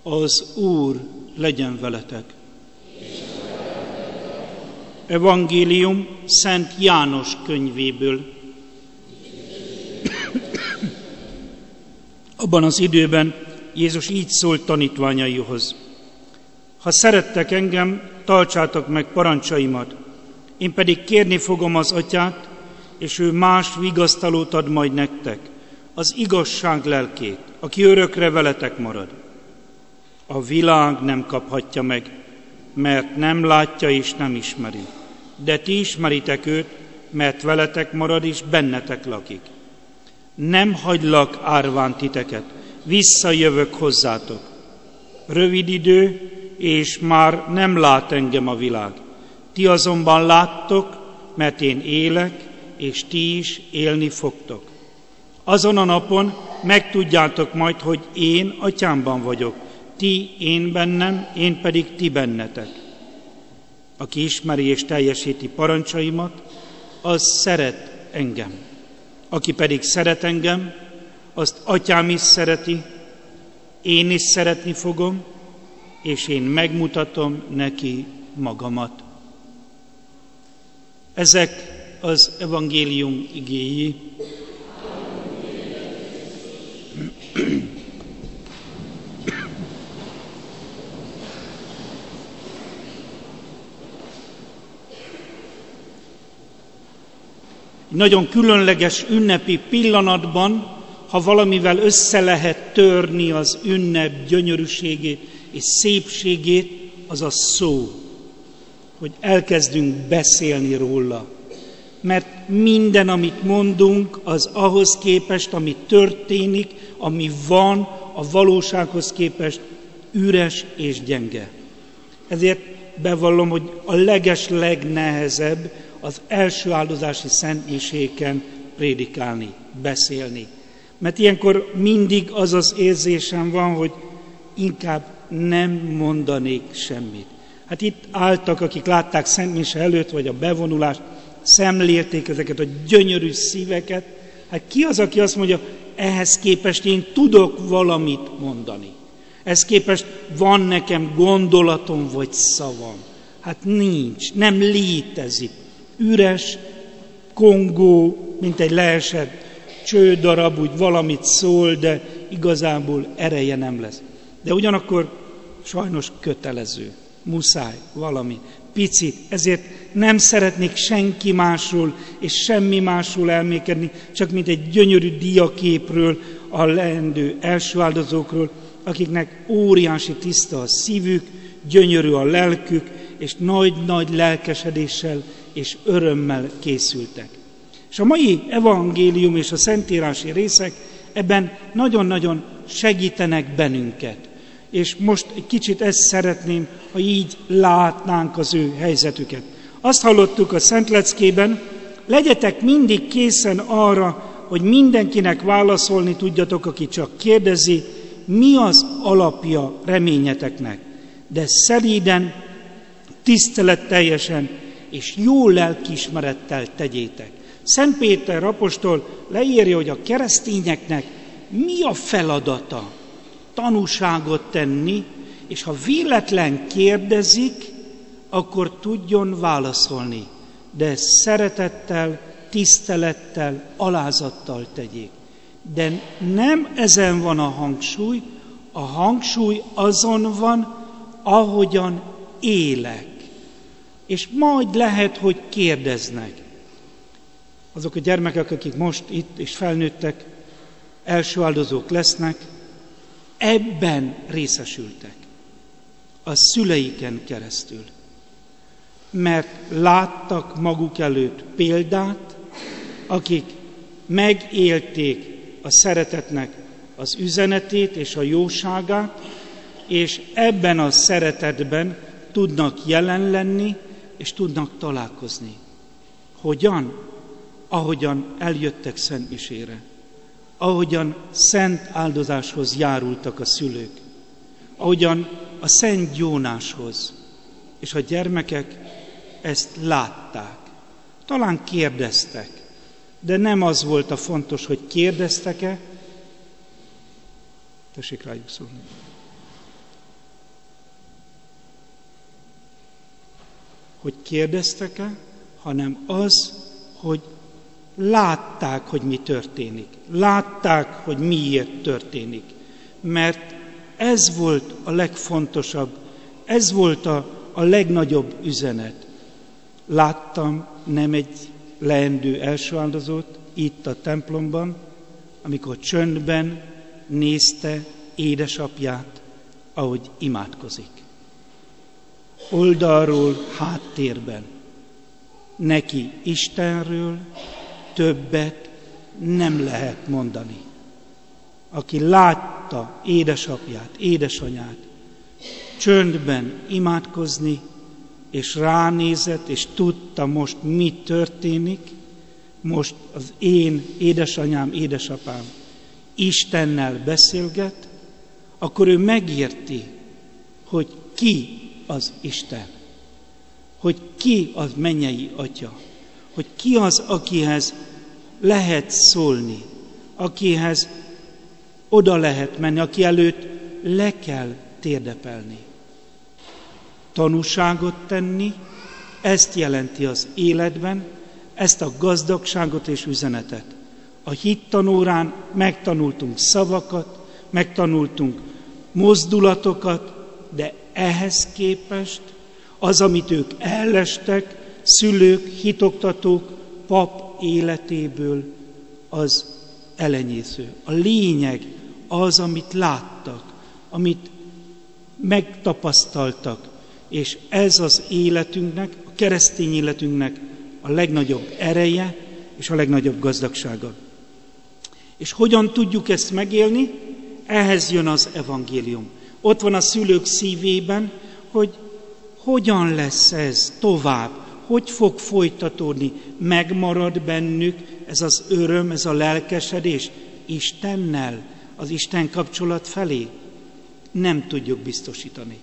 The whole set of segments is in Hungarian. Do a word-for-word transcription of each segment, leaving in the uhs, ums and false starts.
Az Úr legyen veletek. Evangélium Szent János könyvéből. Abban az időben Jézus így szólt tanítványaihoz: ha szerettek engem, tartsátok meg parancsaimat, én pedig kérni fogom az Atyát, és ő más vigasztalót ad majd nektek, az igazság lelkét, aki örökre veletek marad. A világ nem kaphatja meg, mert nem látja és nem ismeri. De ti ismeritek őt, mert veletek marad és bennetek lakik. Nem hagylak árván titeket, visszajövök hozzátok. Rövid idő, és már nem lát engem a világ. Ti azonban láttok, mert én élek, és ti is élni fogtok. Azon a napon megtudjátok majd, hogy én Atyámban vagyok, ti én bennem, én pedig ti bennetek. Aki ismeri és teljesíti parancsaimat, az szeret engem. Aki pedig szeret engem, azt Atyám is szereti, én is szeretni fogom, és én megmutatom neki magamat. Ezek az evangélium igéi. Nagyon különleges ünnepi pillanatban, ha valamivel össze lehet törni az ünnep gyönyörűségét és szépségét, az a szó, hogy elkezdünk beszélni róla. Mert minden, amit mondunk, az ahhoz képest, ami történik, ami van, a valósághoz képest üres és gyenge. Ezért bevallom, hogy a leges legnehezebb az első áldozási szentmiséken prédikálni, beszélni. Mert ilyenkor mindig az az érzésem van, hogy inkább nem mondanék semmit. Hát itt álltak, akik látták szentmise előtt, vagy a bevonulást, szemlélték ezeket a gyönyörű szíveket. Hát ki az, aki azt mondja, ehhez képest én tudok valamit mondani? Ehhez képest van nekem gondolatom, vagy szavam? Hát nincs, nem létezik. Üres, kongó, mint egy leesett csődarab, úgy valamit szól, de igazából ereje nem lesz. De ugyanakkor sajnos kötelező, muszáj valami, picit. Ezért nem szeretnék senki másról és semmi másról elmékedni, csak mint egy gyönyörű diaképről, a leendő első áldozókról, akiknek óriási tiszta a szívük, gyönyörű a lelkük, és nagy-nagy lelkesedéssel és örömmel készültek. És a mai evangélium és a szentírási részek ebben nagyon-nagyon segítenek bennünket. És most egy kicsit ezt szeretném, ha így látnánk az ő helyzetüket. Azt hallottuk a Szentleckében, legyetek mindig készen arra, hogy mindenkinek válaszolni tudjatok, aki csak kérdezi, mi az alapja reményeteknek. De szelíden, tiszteletteljesen és jó lelkiismerettel tegyétek. Szent Péter apostol leírja, hogy a keresztényeknek mi a feladata? Tanúságot tenni, és ha véletlen kérdezik, akkor tudjon válaszolni. De szeretettel, tisztelettel, alázattal tegyék. De nem ezen van a hangsúly, a hangsúly azon van, ahogyan élek. És majd lehet, hogy kérdeznek. Azok a gyermekek, akik most itt és felnőttek, első áldozók lesznek, ebben részesültek. A szüleiken keresztül. Mert láttak maguk előtt példát, akik megélték a szeretetnek az üzenetét és a jóságát, és ebben a szeretetben tudnak jelen lenni, és tudnak találkozni. Hogyan? Ahogyan eljöttek szentmisére. Ahogyan szent áldozáshoz járultak a szülők. Ahogyan a szent gyónáshoz. És a gyermekek ezt látták. Talán kérdeztek, de nem az volt a fontos, hogy kérdeztek-e. Tessék rájuk szólni. hogy kérdeztek-e, hanem az, hogy látták, hogy mi történik. Látták, hogy miért történik. Mert ez volt a legfontosabb, ez volt a, a legnagyobb üzenet. Láttam nem egy leendő első áldozót itt a templomban, amikor csöndben nézte édesapját, ahogy imádkozik. Oldalról, háttérben. Neki Istenről többet nem lehet mondani. Aki látta édesapját, édesanyát csöndben imádkozni, és ránézett, és tudta most, mi történik, most az én édesanyám, édesapám Istennel beszélget, akkor ő megérti, hogy ki az Isten, hogy ki az mennyei Atya, hogy ki az, akihez lehet szólni, akihez oda lehet menni, aki előtt le kell térdepelni. Tanúságot tenni, ezt jelenti az életben, ezt a gazdagságot és üzenetet. A hittanórán megtanultunk szavakat, megtanultunk mozdulatokat, de ehhez képest az, amit ők ellestek, szülők, hitoktatók, pap életéből, az elenyésző. A lényeg az, amit láttak, amit megtapasztaltak, és ez az életünknek, a keresztény életünknek a legnagyobb ereje és a legnagyobb gazdagsága. És hogyan tudjuk ezt megélni? Ehhez jön az evangélium. Ott van a szülők szívében, hogy hogyan lesz ez tovább, hogy fog folytatódni, megmarad bennük ez az öröm, ez a lelkesedés Istennel, az Isten kapcsolat felé. Nem tudjuk biztosítani.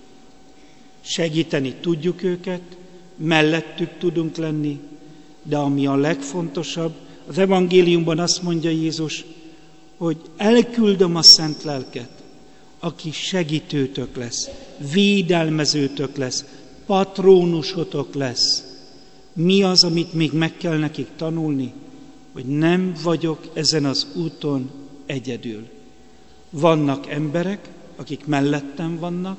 Segíteni tudjuk őket, mellettük tudunk lenni, de ami a legfontosabb, az evangéliumban azt mondja Jézus, hogy elküldöm a szent lelket, aki segítőtök lesz, védelmezőtök lesz, patrónusotok lesz. Mi az, amit még meg kell nekik tanulni? Hogy nem vagyok ezen az úton egyedül. Vannak emberek, akik mellettem vannak,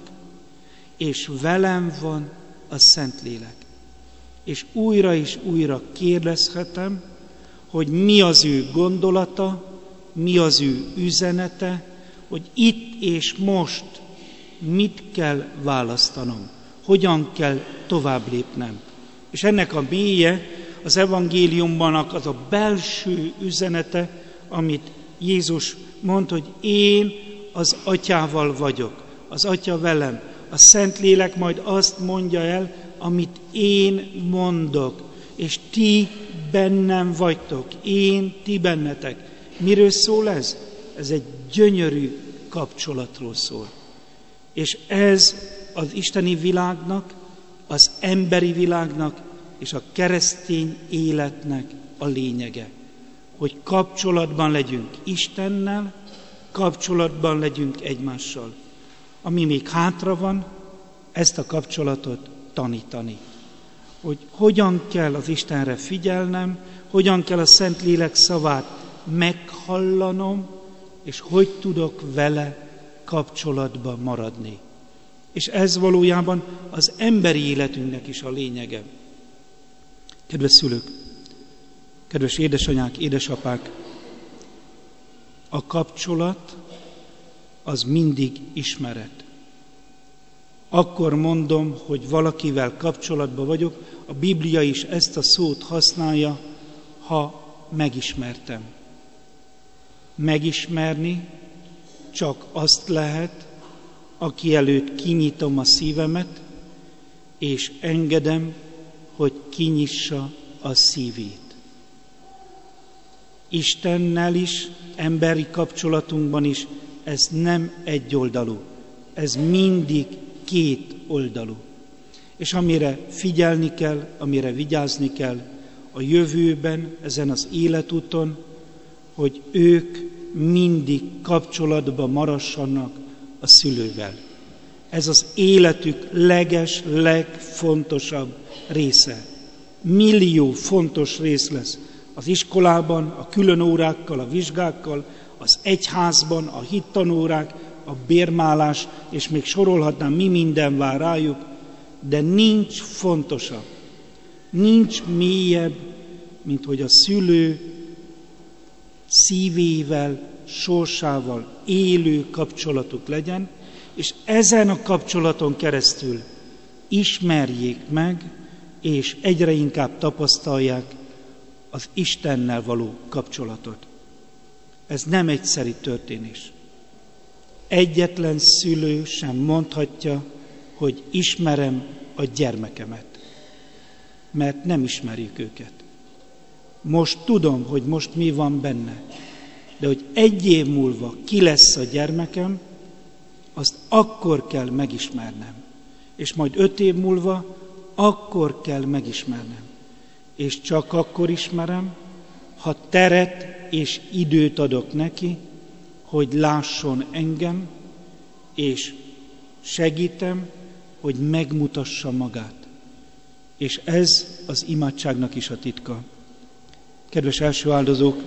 és velem van a Szentlélek. És újra és újra kérdezhetem, hogy mi az ő gondolata, mi az ő üzenete, hogy itt és most mit kell választanom, hogyan kell tovább lépnem. És ennek a mélye az evangéliumban az a belső üzenete, amit Jézus mond, hogy én az Atyával vagyok, az Atya velem, a Szentlélek majd azt mondja el, amit én mondok, és ti bennem vagytok, én, ti bennetek. Miről szól ez? Ez egy gyönyörű kapcsolatról szól. És ez az isteni világnak, az emberi világnak és a keresztény életnek a lényege. Hogy kapcsolatban legyünk Istennel, kapcsolatban legyünk egymással. Ami még hátra van, ezt a kapcsolatot tanítani. Hogy hogyan kell az Istenre figyelnem, hogyan kell a Szentlélek szavát meghallanom, és hogy tudok vele kapcsolatban maradni. És ez valójában az emberi életünknek is a lényege. Kedves szülők, kedves édesanyák, édesapák, a kapcsolat az mindig ismeret. Akkor mondom, hogy valakivel kapcsolatban vagyok, a Biblia is ezt a szót használja, ha megismertem. Megismerni csak azt lehet, aki előtt kinyitom a szívemet, és engedem, hogy kinyissa a szívét. Istennel is, emberi kapcsolatunkban is ez nem egyoldalú, ez mindig két oldalú. És amire figyelni kell, amire vigyázni kell a jövőben, ezen az életúton, hogy ők mindig kapcsolatban maradsanak a szülővel. Ez az életük leges, legfontosabb része. Millió fontos rész lesz az iskolában, a külön órákkal, a vizsgákkal, az egyházban, a hittanórák, a bérmálás, és még sorolhatnám, mi minden vár rájuk, de nincs fontosabb, nincs mélyebb, mint hogy a szülő szívével, sorsával élő kapcsolatuk legyen, és ezen a kapcsolaton keresztül ismerjék meg, és egyre inkább tapasztalják az Istennel való kapcsolatot. Ez nem egyszerű történés. Egyetlen szülő sem mondhatja, hogy ismerem a gyermekemet, mert nem ismerjük őket. Most tudom, hogy most mi van benne, de hogy egy év múlva ki lesz a gyermekem, azt akkor kell megismernem. És majd öt év múlva akkor kell megismernem. És csak akkor ismerem, ha teret és időt adok neki, hogy lásson engem, és segítem, hogy megmutassa magát. És ez az imádságnak is a titka. Kedves első áldozók,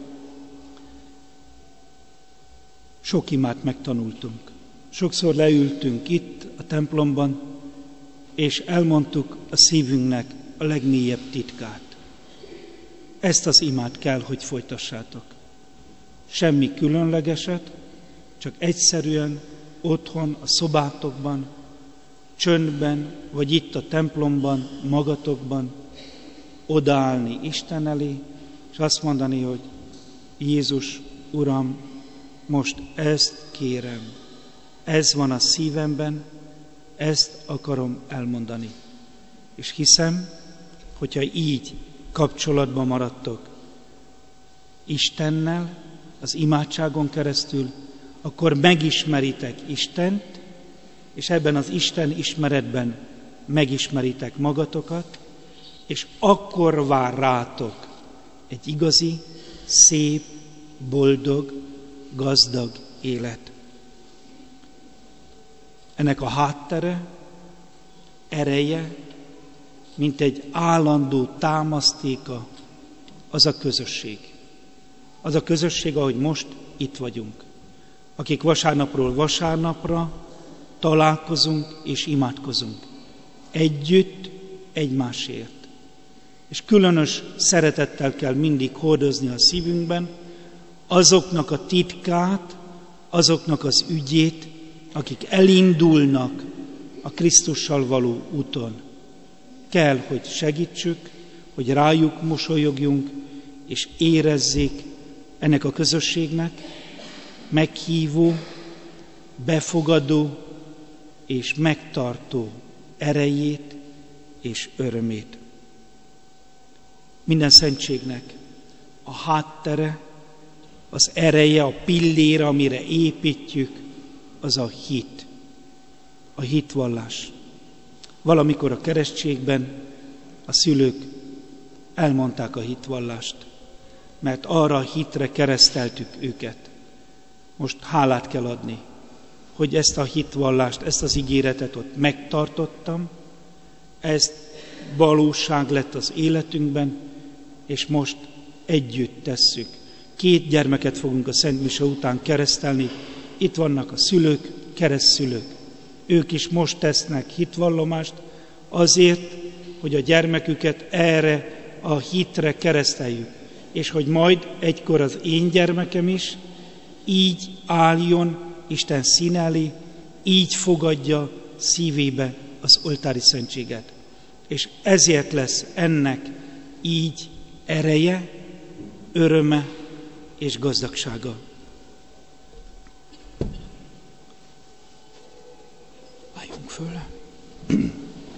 sok imát megtanultunk. Sokszor leültünk itt a templomban, és elmondtuk a szívünknek a legmélyebb titkát. Ezt az imát kell, hogy folytassátok. Semmi különlegeset, csak egyszerűen otthon, a szobátokban, csöndben, vagy itt a templomban, magatokban odaállni Isten elé, és azt mondani, hogy Jézus, Uram, most ezt kérem, ez van a szívemben, ezt akarom elmondani. És hiszem, hogyha így kapcsolatban maradtok Istennel, az imádságon keresztül, akkor megismeritek Istent, és ebben az Isten ismeretben megismeritek magatokat, és akkor vár rátok egy igazi, szép, boldog, gazdag élet. Ennek a háttere, ereje, mint egy állandó támasztéka, az a közösség. Az a közösség, ahogy most itt vagyunk, akik vasárnapról vasárnapra találkozunk és imádkozunk. Együtt, egymásért. És különös szeretettel kell mindig hordozni a szívünkben azoknak a titkát, azoknak az ügyét, akik elindulnak a Krisztussal való úton. Kell, hogy segítsük, hogy rájuk mosolyogjunk, és érezzék ennek a közösségnek meghívó, befogadó és megtartó erejét és örömét. Minden szentségnek a háttere, az ereje, a pillére, amire építjük, az a hit, a hitvallás. Valamikor a keresztségben a szülők elmondták a hitvallást, mert arra a hitre kereszteltük őket. Most hálát kell adni, hogy ezt a hitvallást, ezt az ígéretet ott megtartottam, ez valóság lett az életünkben, és most együtt tesszük. Két gyermeket fogunk a Szent Mise után keresztelni, itt vannak a szülők, keresztszülők. Ők is most tesznek hitvallomást azért, hogy a gyermeküket erre a hitre kereszteljük. És hogy majd egykor az én gyermekem is így álljon Isten színe elé, így fogadja szívébe az oltári szentséget. És ezért lesz ennek így ereje, öröme és gazdagsága. Álljunk föl!